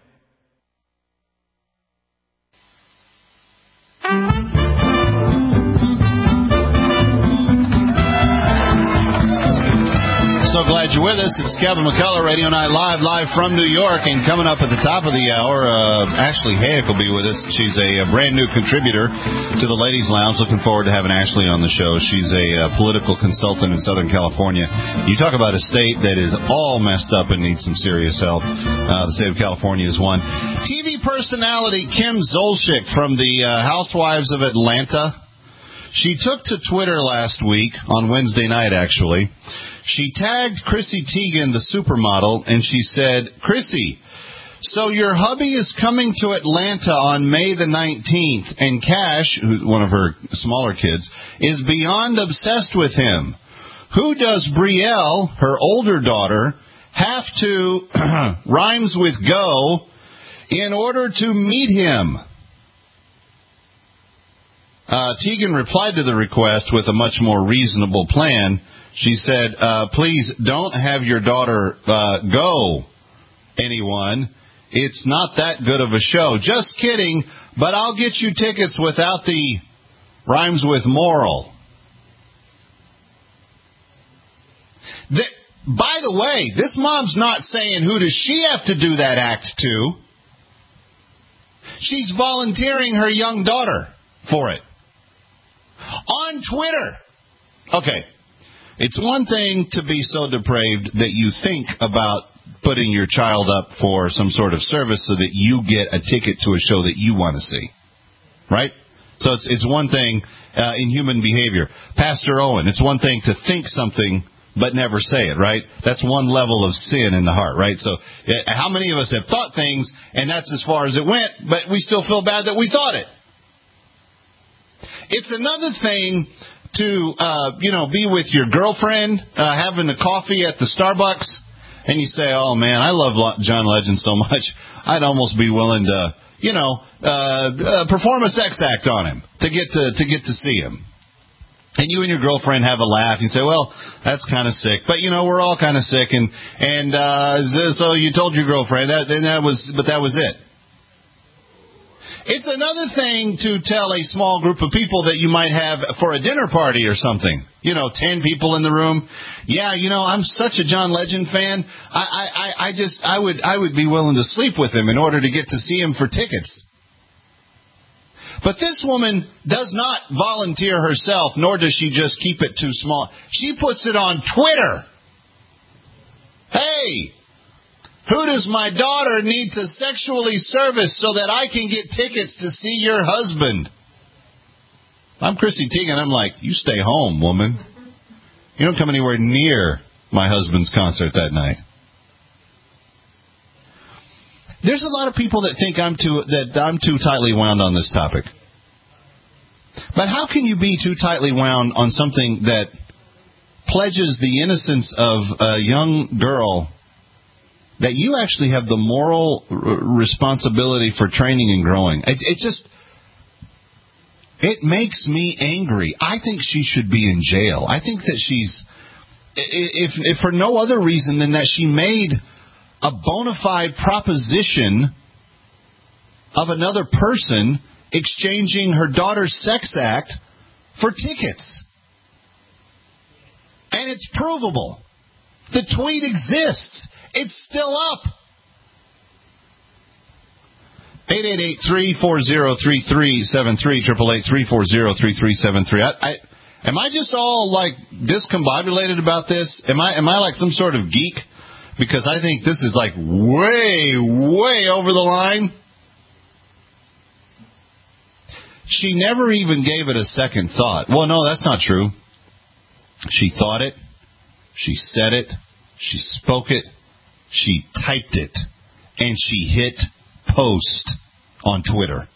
So glad you're with us. It's Kevin McCullough, Radio Night Live, live from New York. And coming up at the top of the hour, uh, Ashley Hayek will be with us. She's a, a brand new contributor to the Ladies Lounge. Looking forward to having Ashley on the show. She's a uh, political consultant in Southern California. You talk about a state that is all messed up and needs some serious help. Uh, the state of California is one. T V personality Kim Zolciak from the uh, Housewives of Atlanta. She took to Twitter last week, on Wednesday night actually. She tagged Chrissy Teigen, the supermodel, and she said, Chrissy, so your hubby is coming to Atlanta on May the nineteenth, and Cash, who's one of her smaller kids, is beyond obsessed with him. Who does Brielle, her older daughter, have to rhymes with go in order to meet him? Uh, Teigen replied to the request with a much more reasonable plan. She said, uh, please don't have your daughter uh, go, anyone. It's not that good of a show. Just kidding, but I'll get you tickets without the rhymes with moral. The, by the way, this mom's not saying who does she have to do that act to. She's volunteering her young daughter for it. On Twitter. Okay. It's one thing to be so depraved that you think about putting your child up for some sort of service so that you get a ticket to a show that you want to see. Right? So it's it's one thing uh, in human behavior. Pastor Owen, it's one thing to think something but never say it, right? That's one level of sin in the heart, right? So uh, how many of us have thought things, and that's as far as it went, but we still feel bad that we thought it? It's another thing to, uh, you know, be with your girlfriend, uh, having a coffee at the Starbucks, and you say, oh, man, I love John Legend so much, I'd almost be willing to, you know, uh, uh, perform a sex act on him to get to, to get to see him. And you and your girlfriend have a laugh. You say, well, that's kind of sick. But, you know, we're all kind of sick. And, and uh, so you told your girlfriend, that, then that was, but that was it. It's another thing to tell a small group of people that you might have for a dinner party or something. You know, ten people in the room. Yeah, you know, I'm such a John Legend fan. I, I, I just, I would, I would be willing to sleep with him in order to get to see him for tickets. But this woman does not volunteer herself, nor does she just keep it too small. She puts it on Twitter. Hey! Who does my daughter need to sexually service so that I can get tickets to see your husband? I'm Chrissy Teigen. I'm like, you stay home, woman. You don't come anywhere near my husband's concert that night. There's a lot of people that think I'm too that I'm too tightly wound on this topic. But how can you be too tightly wound on something that pledges the innocence of a young girl that you actually have the moral r- responsibility for training and growing? It, it just, it makes me angry. I think she should be in jail. I think that she's, if, if for no other reason than that she made a bona fide proposition of another person exchanging her daughter's sex act for tickets. And it's provable. The tweet exists. It's still up. eight eight eight, three four zero, three three seven three, eight eight eight, three four zero, three three seven three. I, I, am I just all, like, discombobulated about this? Am I, am I like some sort of geek? Because I think this is, like, way, way over the line. She never even gave it a second thought. Well, no, that's not true. She thought it. She said it. She spoke it. She typed it. And she hit post on Twitter.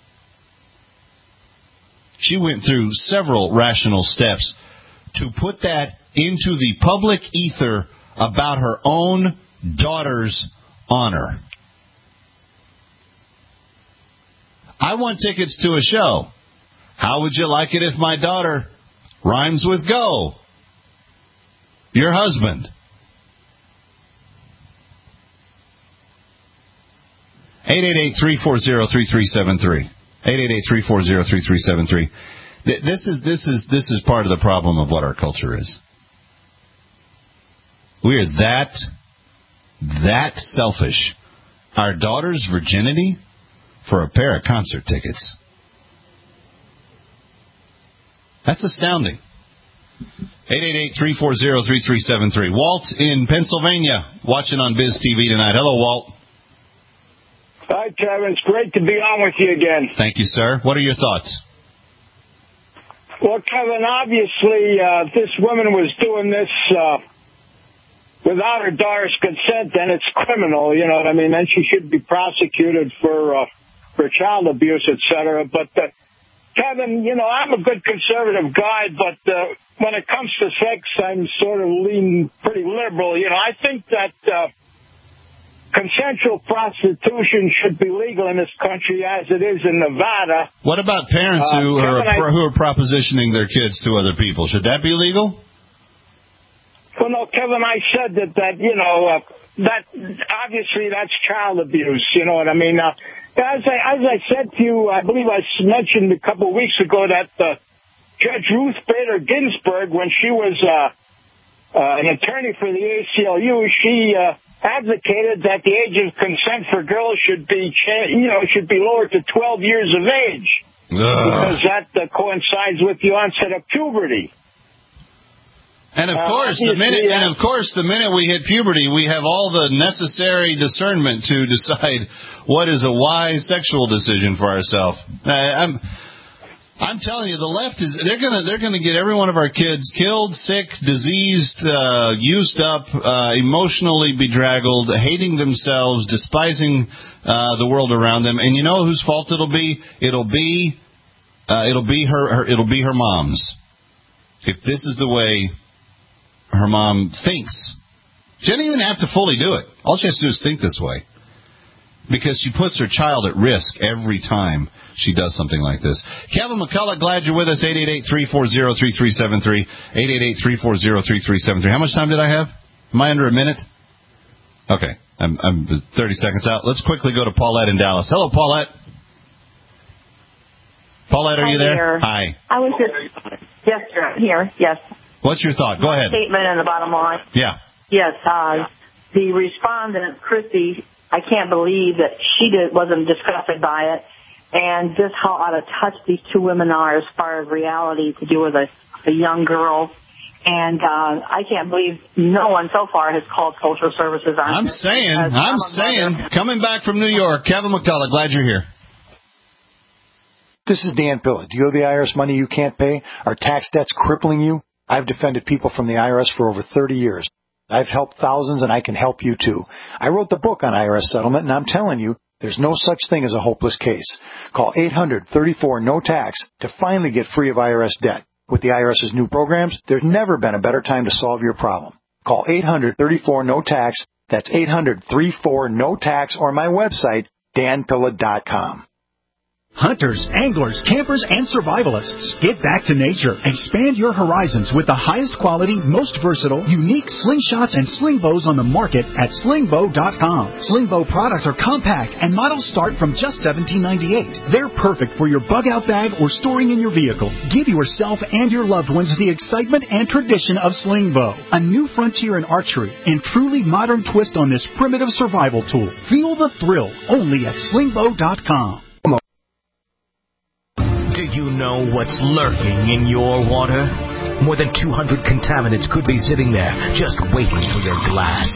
She went through several rational steps to put that into the public ether about her own daughter's honor. I want tickets to a show. How would you like it if my daughter rhymes with go? Your husband. eight eight eight, three four zero, three three seven three. eight eight eight, three four zero, three three seven three. This is this is this is part of the problem of what our culture is. We are that that selfish. Our daughter's virginity for a pair of concert tickets. That's astounding. eight eight eight, three four zero, three three seven three. Walt in Pennsylvania, watching on Biz T V tonight. Hello, Walt. Hi, Kevin. It's great to be on with you again. Thank you, sir. What are your thoughts? Well, Kevin, obviously, uh, this woman was doing this uh, without her daughter's consent, then it's criminal, you know what I mean? Then she should be prosecuted for uh, for child abuse, et cetera. But, uh, Kevin, you know, I'm a good conservative guy, but uh, when it comes to sex, I'm sort of leaning pretty liberal. You know, I think that uh, consensual prostitution should be legal in this country as it is in Nevada. What about parents uh, who are I, who are propositioning their kids to other people? Should that be legal? Well, no, Kevin, I said that, that you know, uh, that obviously that's child abuse, you know what I mean? Uh, as, I, as I said to you, I believe I mentioned a couple of weeks ago that uh, Judge Ruth Bader Ginsburg, when she was uh, uh, an attorney for the A C L U, she uh, advocated that the age of consent for girls should be, cha- you know, should be lowered to twelve years of age. Ugh. Because that uh, coincides with the onset of puberty. And of course, uh, the minute uh, and of course, the minute we hit puberty, we have all the necessary discernment to decide what is a wise sexual decision for ourselves. Uh, I'm, I'm telling you, the left is they're gonna they're gonna get every one of our kids killed, sick, diseased, uh, used up, uh, emotionally bedraggled, hating themselves, despising uh, the world around them. And you know whose fault it'll be? It'll be uh, it'll be her, her it'll be her mom's. If this is the way her mom thinks. She doesn't even have to fully do it. All she has to do is think this way. Because she puts her child at risk every time she does something like this. Kevin McCullough, glad you're with us. eight eight eight, three four zero, three three seven three. eight eight eight, three four zero, three three seven three. How much time did I have? Am I under a minute? Okay. I'm, I'm thirty seconds out. Let's quickly go to Paulette in Dallas. Hello, Paulette. Paulette, are Hi you there? there? Hi. I was just... Yes, sir. I'm here. Yes. What's your thought? Go ahead. Statement and the bottom line. Yeah. Yes. Uh, the respondent, Christy, I can't believe that she did, wasn't disgusted by it, and just how out of touch these two women are as far as reality to do with a, a young girl. And uh, I can't believe no one so far has called social services on I'm this. saying, I'm, I'm saying, mother. Coming back from New York, Kevin McCullough, glad you're here. This is Dan Pilla. Do you owe the I R S money you can't pay? Are tax debts crippling you? I've defended people from the I R S for over thirty years. I've helped thousands, and I can help you, too. I wrote the book on I R S settlement, and I'm telling you, there's no such thing as a hopeless case. Call eight hundred, thirty-four, no tax to finally get free of I R S debt. With the IRS's new programs, there's never been a better time to solve your problem. Call eight hundred, thirty-four, no tax. That's eight hundred, thirty-four, no tax, or my website, dan pilla dot com. Hunters, anglers, campers, and survivalists. Get back to nature. Expand your horizons with the highest quality, most versatile, unique slingshots and sling bows on the market at sling bow dot com. Sling bow products are compact and models start from just seventeen ninety-eight. They're perfect for your bug out bag or storing in your vehicle. Give yourself and your loved ones the excitement and tradition of sling bow. A new frontier in archery and truly modern twist on this primitive survival tool. Feel the thrill only at sling bow dot com. Do you know what's lurking in your water? More than two hundred contaminants could be sitting there, just waiting for your glass.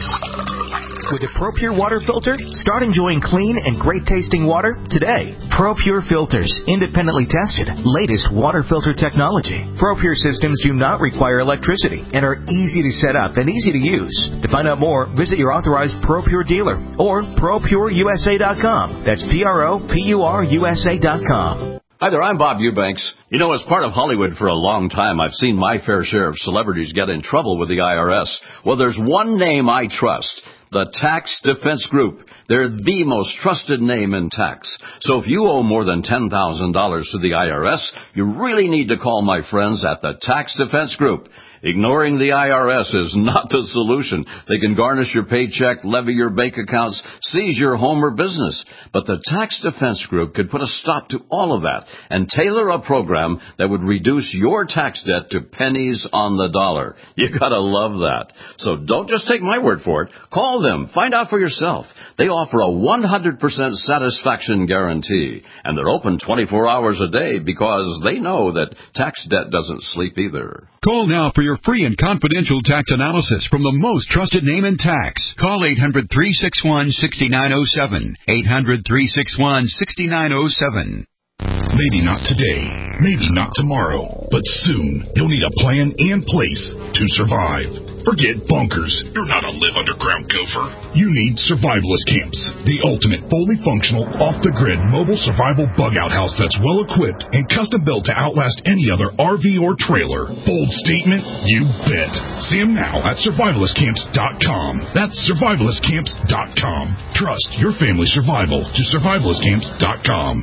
With a ProPure water filter, start enjoying clean and great-tasting water today. ProPure filters, independently tested, latest water filter technology. ProPure systems do not require electricity and are easy to set up and easy to use. To find out more, visit your authorized ProPure dealer or pro pure u s a dot com. That's P R O P U R U S A dot com. Hi there, I'm Bob Eubanks. You know, as part of Hollywood for a long time, I've seen my fair share of celebrities get in trouble with the I R S. Well, there's one name I trust, the Tax Defense Group. They're the most trusted name in tax. So if you owe more than ten thousand dollars to the I R S, you really need to call my friends at the Tax Defense Group. Ignoring the I R S is not the solution. They can garnish your paycheck, levy your bank accounts, seize your home or business. But the Tax Defense Group could put a stop to all of that and tailor a program that would reduce your tax debt to pennies on the dollar. You gotta love that. So don't just take my word for it. Call them. Find out for yourself. They offer a one hundred percent satisfaction guarantee. And they're open twenty-four hours a day because they know that tax debt doesn't sleep either. Call now for your free and confidential tax analysis from the most trusted name in tax. Call eight hundred, three six one, six nine zero seven. eight hundred, three six one, six nine zero seven. Maybe not today, maybe not tomorrow, but soon you'll need a plan in place to survive. Forget bunkers. You're not a live underground gopher. You need survivalist camps, the ultimate fully functional, off-the-grid mobile survival bug-out house that's well-equipped and custom-built to outlast any other R V or trailer. Bold statement? You bet. See them now at survivalist camps dot com. That's survivalist camps dot com. Trust your family's survival to survivalist camps dot com.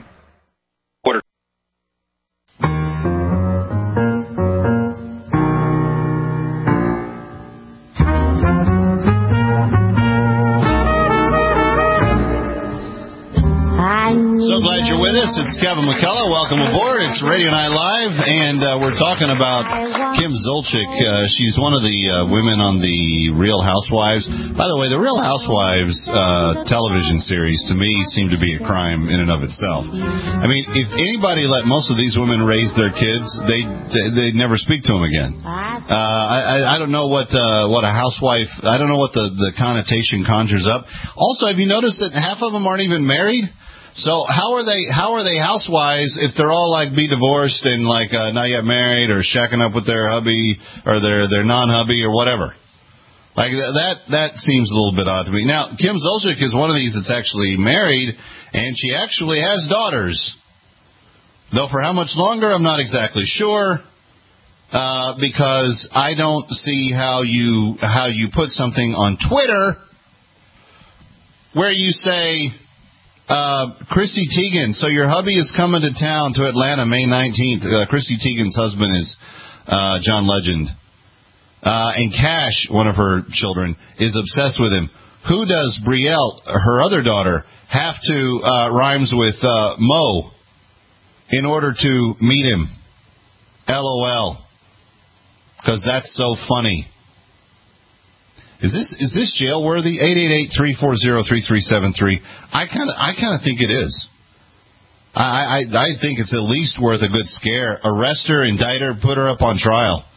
So glad you're with us. It's Kevin McCullough. Welcome aboard. It's Radio Night Live, and uh, we're talking about Kim Zolciak, uh, she's one of the uh, women on the Real Housewives. By the way, the Real Housewives uh, television series, to me, seemed to be a crime in and of itself. I mean, if anybody let most of these women raise their kids, they they they'd never speak to them again. Uh, I, I don't know what uh, what a housewife, I don't know what the, the connotation conjures up. Also, have you noticed that half of them aren't even married? So how are they? How are they housewives if they're all like be divorced and like uh, not yet married or shacking up with their hubby or their their non-hubby or whatever? Like that that seems a little bit odd to me. Now Kim Zolciak is one of these that's actually married and she actually has daughters. Though for how much longer, I'm not exactly sure uh, because I don't see how you how you put something on Twitter where you say. Uh, Chrissy Teigen, so your hubby is coming to town to Atlanta May nineteenth. Uh, Chrissy Teigen's husband is uh, John Legend. Uh, and Cash, one of her children, is obsessed with him. Who does Brielle, her other daughter, have to uh, rhymes with uh, Mo in order to meet him? LOL. Because that's so funny. Is this is this jail worthy? eight eight eight, three four zero, three three seven three. I kind of I kind of think it is. I, I I think it's at least worth a good scare. Arrest her, indict her, put her up on trial.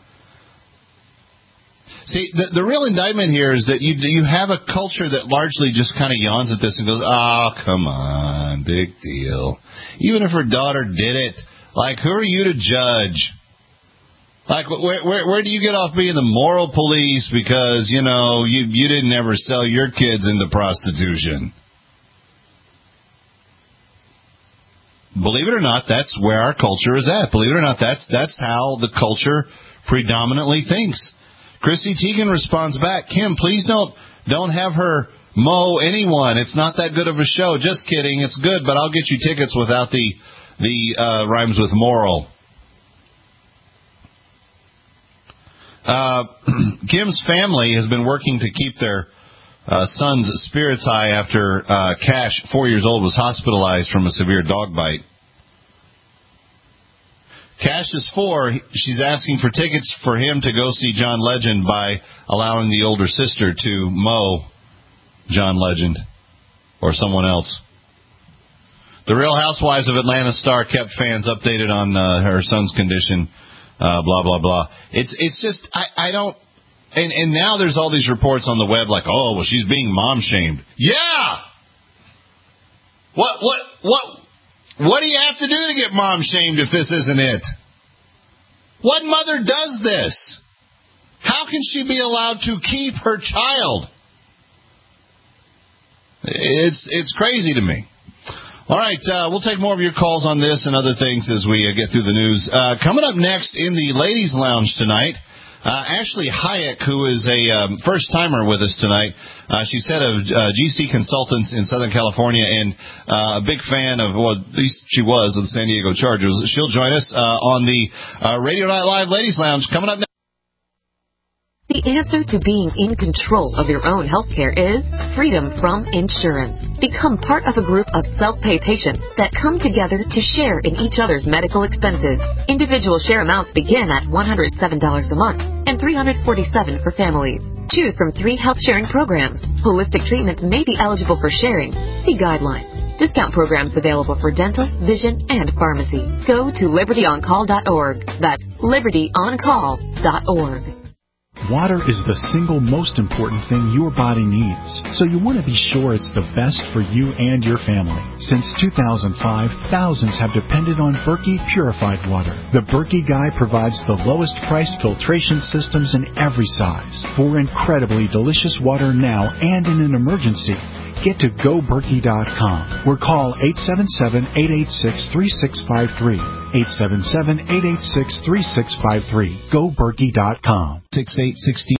See, the the real indictment here is that you you have a culture that largely just kind of yawns at this and goes, "Oh, come on, big deal." Even if her daughter did it, like, who are you to judge? Like, where, where where do you get off being the moral police because, you know, you, you didn't ever sell your kids into prostitution? Believe it or not, that's where our culture is at. Believe it or not, that's that's how the culture predominantly thinks. Chrissy Teigen responds back, Kim, please don't don't have her mow anyone. It's not that good of a show. Just kidding. It's good, but I'll get you tickets without the, the uh, rhymes with moral. Uh, Kim's family has been working to keep their uh, son's spirits high after uh, Cash, four years old, was hospitalized from a severe dog bite. Cash is four. She's asking for tickets for him to go see John Legend by allowing the older sister to mow John Legend or someone else. The Real Housewives of Atlanta star kept fans updated on uh, her son's condition. Uh, blah, blah, blah. It's it's just, I, I don't, and, and now there's all these reports on the web like, oh, well, she's being mom-shamed. Yeah! What, what, what, what do you have to do to get mom-shamed if this isn't it? What mother does this? How can she be allowed to keep her child? It's, it's crazy to me. All right, uh, we'll take more of your calls on this and other things as we uh, get through the news. Uh, coming up next in the Ladies' Lounge tonight, uh, Ashley Hayek, who is a um, first-timer with us tonight. Uh, she's head of uh, G C Consultants in Southern California and uh, a big fan of, well, at least she was, of the San Diego Chargers. She'll join us uh, on the uh, Radio Night Live Ladies' Lounge coming up next. The answer to being in control of your own health care is freedom from insurance. Become part of a group of self-pay patients that come together to share in each other's medical expenses. Individual share amounts begin at one hundred seven dollars a month and three hundred forty-seven dollars for families. Choose from three health sharing programs. Holistic treatments may be eligible for sharing. See guidelines. Discount programs available for dental, vision, and pharmacy. Go to liberty on call dot org. That's liberty on call dot org. Water is the single most important thing your body needs, so you want to be sure it's the best for you and your family. Since two thousand five, thousands have depended on Berkey purified water. The Berkey Guy provides the lowest priced filtration systems in every size for incredibly delicious water now and in an emergency. Get to go berkey dot com or call eight seven seven, eight eight six, three six five three. eight seven seven, eight eight six, three six five three. go berkey dot com. six eight six